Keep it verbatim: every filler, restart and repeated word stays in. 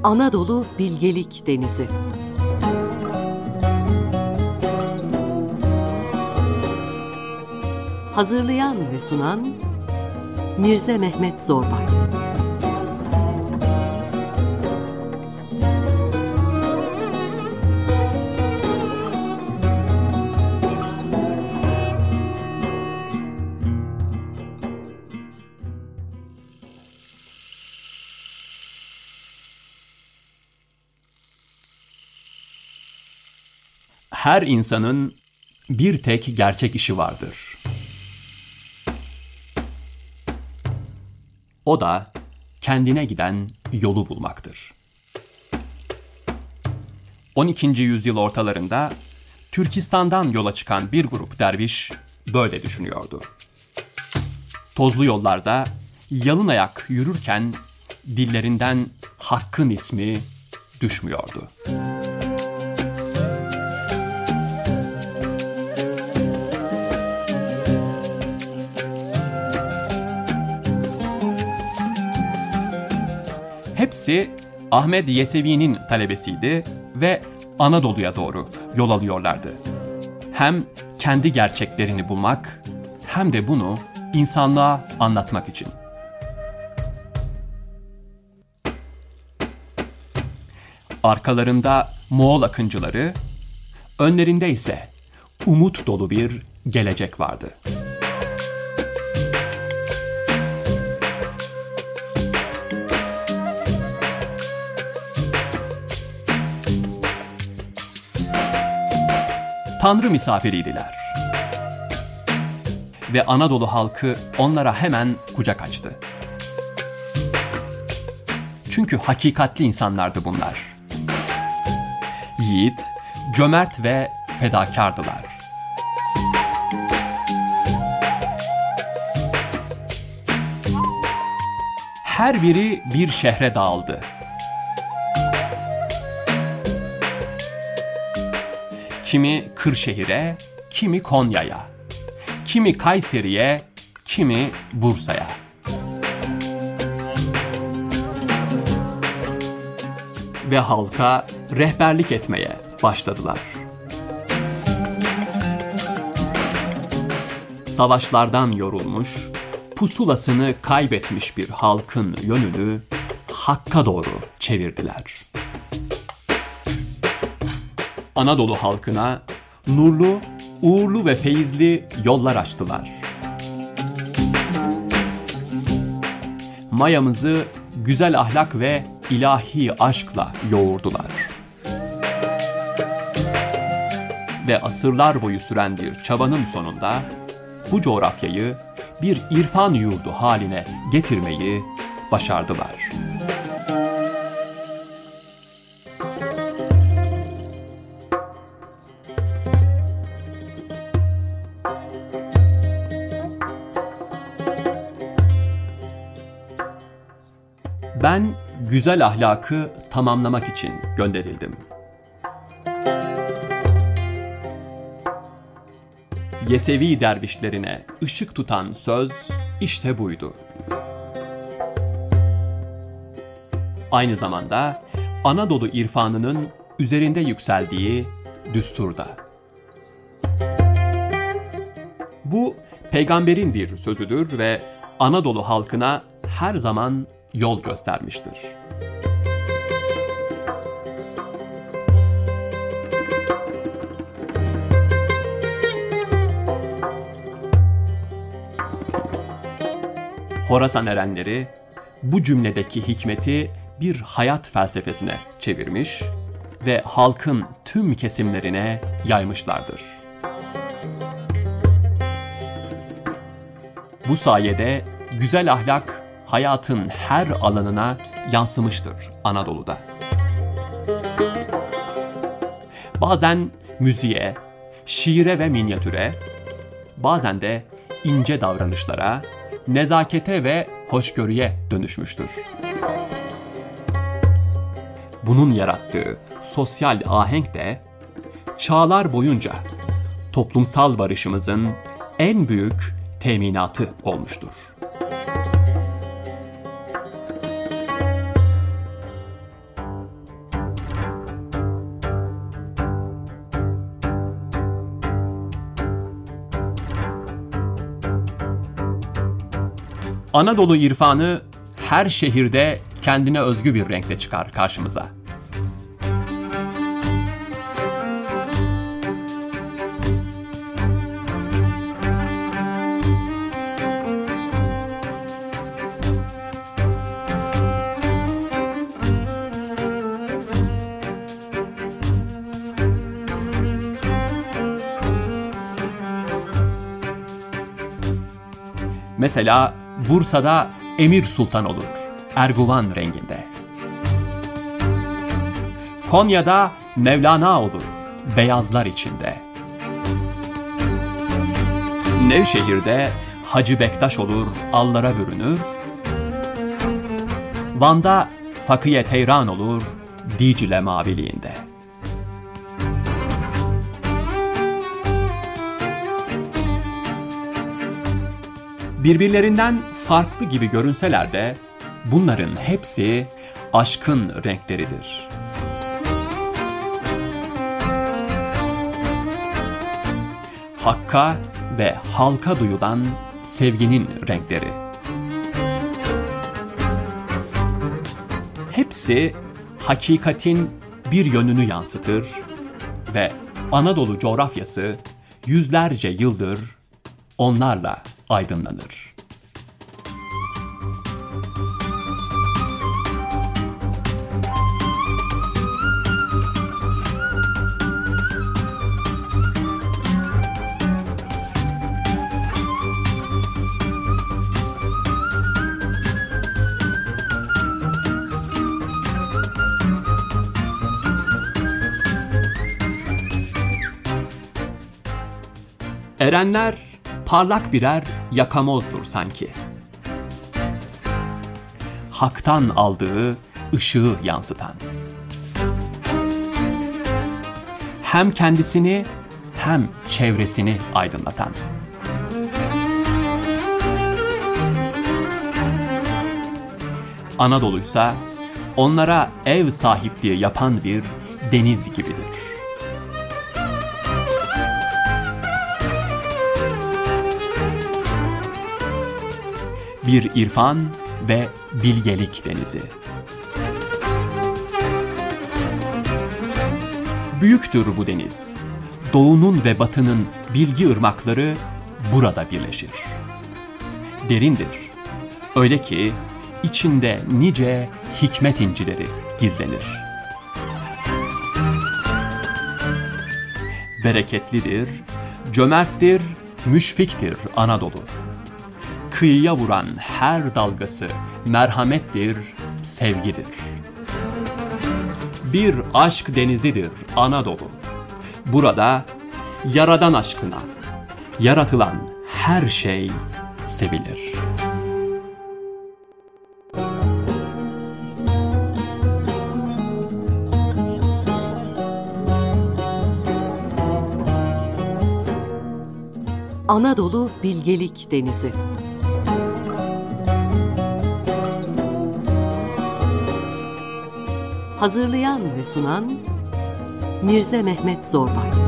Anadolu Bilgelik Denizi. Hazırlayan ve sunan Mirze Mehmet Zorbay. Her insanın bir tek gerçek işi vardır. O da kendine giden yolu bulmaktır. on ikinci yüzyıl ortalarında Türkistan'dan yola çıkan bir grup derviş böyle düşünüyordu. Tozlu yollarda yalın ayak yürürken dillerinden Hakk'ın ismi düşmüyordu. Hepsi Ahmed Yesevi'nin talebesiydi ve Anadolu'ya doğru yol alıyorlardı. Hem kendi gerçeklerini bulmak hem de bunu insanlığa anlatmak için. Arkalarında Moğol akıncıları, önlerinde ise umut dolu bir gelecek vardı. Tanrı misafiriydiler. Ve Anadolu halkı onlara hemen kucak açtı. Çünkü hakikatli insanlardı bunlar. Yiğit, cömert ve fedakardılar. Her biri bir şehre dağıldı. Kimi Kırşehir'e, kimi Konya'ya, kimi Kayseri'ye, kimi Bursa'ya. Ve halka rehberlik etmeye başladılar. Savaşlardan yorulmuş, pusulasını kaybetmiş bir halkın yönünü Hakk'a doğru çevirdiler. Anadolu halkına nurlu, uğurlu ve feyizli yollar açtılar. Mayamızı güzel ahlak ve ilahi aşkla yoğurdular. Ve asırlar boyu süren bir çabanın sonunda bu coğrafyayı bir irfan yurdu haline getirmeyi başardılar. Ben güzel ahlakı tamamlamak için gönderildim. Yesevi dervişlerine ışık tutan söz işte buydu. Aynı zamanda Anadolu irfanının üzerinde yükseldiği düsturda. Bu peygamberin bir sözüdür ve Anadolu halkına her zaman yol göstermiştir. Horasan erenleri bu cümledeki hikmeti bir hayat felsefesine çevirmiş ve halkın tüm kesimlerine yaymışlardır. Bu sayede güzel ahlak hayatın her alanına yansımıştır Anadolu'da. Bazen müziğe, şiire ve minyatüre, bazen de ince davranışlara, nezakete ve hoşgörüye dönüşmüştür. Bunun yarattığı sosyal ahenk de çağlar boyunca toplumsal barışımızın en büyük teminatı olmuştur. Anadolu irfanı her şehirde kendine özgü bir renkle çıkar karşımıza. Mesela Bursa'da Emir Sultan olur, Erguvan renginde. Konya'da Mevlana olur, beyazlar içinde. Nevşehir'de Hacı Bektaş olur, allara bürünür. Van'da Fakiye Teyran olur, Dicle maviliğinde. Birbirlerinden farklı gibi görünseler de bunların hepsi aşkın renkleridir. Hakka ve halka duyulan sevginin renkleri. Hepsi hakikatin bir yönünü yansıtır ve Anadolu coğrafyası yüzlerce yıldır onlarla aydınlanır. Erenler parlak birer yakamozdur sanki. Hak'tan aldığı ışığı yansıtan. Hem kendisini hem çevresini aydınlatan. Anadolu'ysa onlara ev sahipliği yapan bir deniz gibidir. Bir irfan ve bilgelik denizi. Büyüktür bu deniz. Doğunun ve batının bilgi ırmakları burada birleşir. Derindir. Öyle ki içinde nice hikmet incileri gizlenir. Bereketlidir, cömerttir, müşfiktir Anadolu. Kıyıya vuran her dalgası merhamettir, sevgidir. Bir aşk denizidir Anadolu. Burada Yaradan aşkına yaratılan her şey sevilir. Anadolu Bilgelik Denizi. Hazırlayan ve sunan Mirze Mehmet Zorbay.